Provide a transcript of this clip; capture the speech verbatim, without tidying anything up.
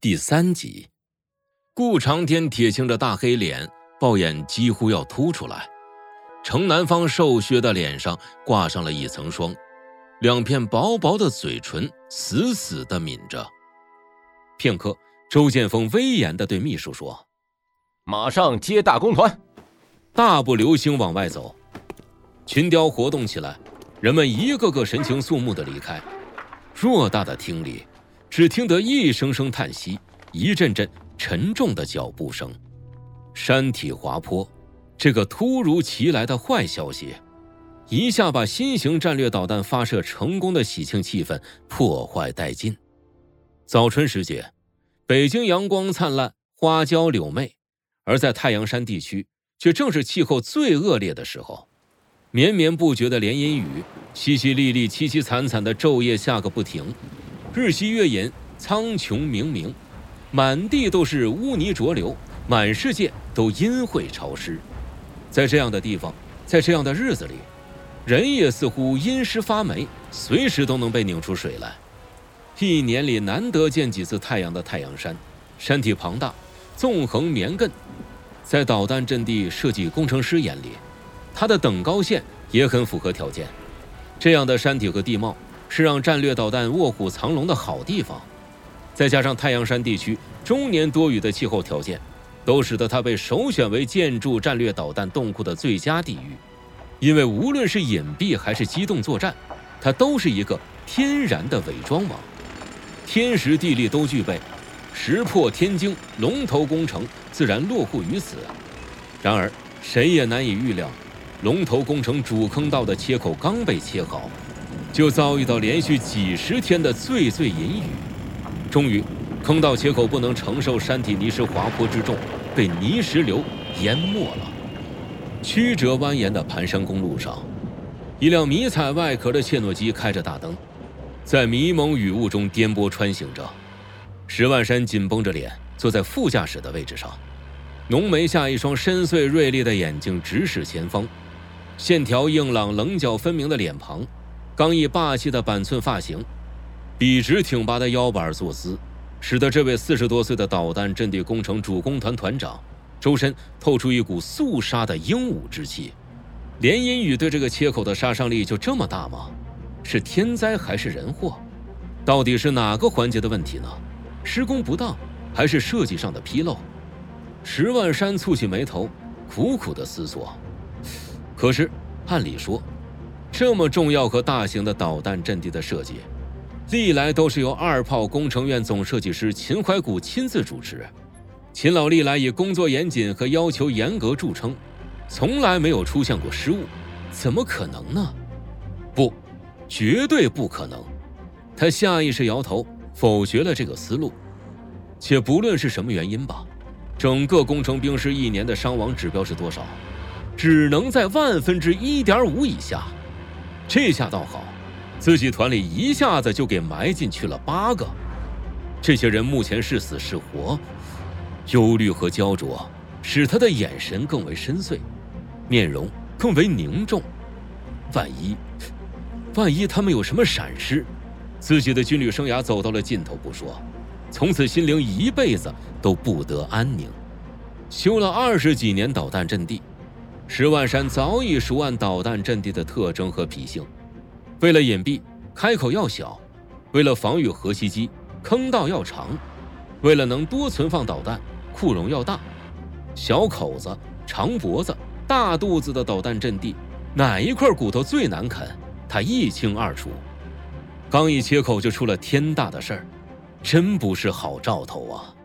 第三集，顾长天铁青着大黑脸，豹眼几乎要凸出来。程南方瘦削的脸上挂上了一层霜，两片薄薄的嘴唇死死地抿着。片刻，周剑锋威严地对秘书说：“ 马上接大公团。” 大步流星往外走，群雕活动起来，人们一个个神情肃穆地离开。偌大的厅里，只听得一声声叹息，一阵阵沉重的脚步声。山体滑坡，这个突如其来的坏消息，一下把新型战略导弹发射成功的喜庆气氛破坏殆尽。早春时节，北京阳光灿烂，花娇柳媚，而在太阳山地区却正是气候最恶劣的时候。绵绵不绝的连阴雨，淅淅沥沥凄凄惨惨的昼夜下个不停，日夕月隐，苍穹冥冥，满地都是污泥浊流，满世界都阴晦潮湿。在这样的地方，在这样的日子里，人也似乎阴湿发霉，随时都能被拧出水来。一年里难得见几次太阳的太阳山，山体庞大，纵横绵亘，在导弹阵地设计工程师眼里，它的等高线也很符合条件。这样的山体和地貌是让战略导弹卧虎藏龙的好地方，再加上太阳山地区终年多雨的气候条件，都使得它被首选为建筑战略导弹洞库的最佳地域。因为无论是隐蔽还是机动作战，它都是一个天然的伪装网，天时地利都具备，石破天惊，龙头工程自然落户于此。然而谁也难以预料，龙头工程主坑道的切口刚被切好，就遭遇到连续几十天的最最淫雨。终于坑道切口不能承受山体泥石滑坡之重，被泥石流淹没了。曲折蜿蜒的盘山公路上，一辆迷彩外壳的切诺基开着大灯，在迷蒙雨雾中颠簸穿行着。石万山紧绷着脸坐在副驾驶的位置上，浓眉下一双深邃锐利的眼睛直视前方，线条硬朗，棱角分明的脸庞，刚毅霸气的板寸发型，笔直挺拔的腰板坐姿，使得这位四十多岁的导弹阵地工程主攻团团长周身透出一股肃杀的英武之气。连阴雨对这个切口的杀伤力就这么大吗？是天灾还是人祸？到底是哪个环节的问题呢？施工不当还是设计上的纰漏？石万山蹙起眉头，苦苦地思索。可是按理说，这么重要和大型的导弹阵地的设计，历来都是由二炮工程院总设计师秦怀古亲自主持。秦老历来以工作严谨和要求严格著称，从来没有出现过失误，怎么可能呢？不，绝对不可能。他下意识摇头，否决了这个思路。且不论是什么原因吧，整个工程兵师一年的伤亡指标是多少？只能在万分之一点五以下。这下倒好，自己团里一下子就给埋进去了八个。这些人目前是死是活，忧虑和焦灼使他的眼神更为深邃，面容更为凝重。万一万一他们有什么闪失，自己的军旅生涯走到了尽头不说，从此心灵一辈子都不得安宁。修了二十几年导弹阵地，石万山早已熟谙导弹阵地的特征和脾性。为了隐蔽，开口要小；为了防御核袭击，坑道要长；为了能多存放导弹，库容要大。小口子、长脖子、大肚子的导弹阵地，哪一块骨头最难啃，他一清二楚。刚一切口就出了天大的事儿，真不是好兆头啊！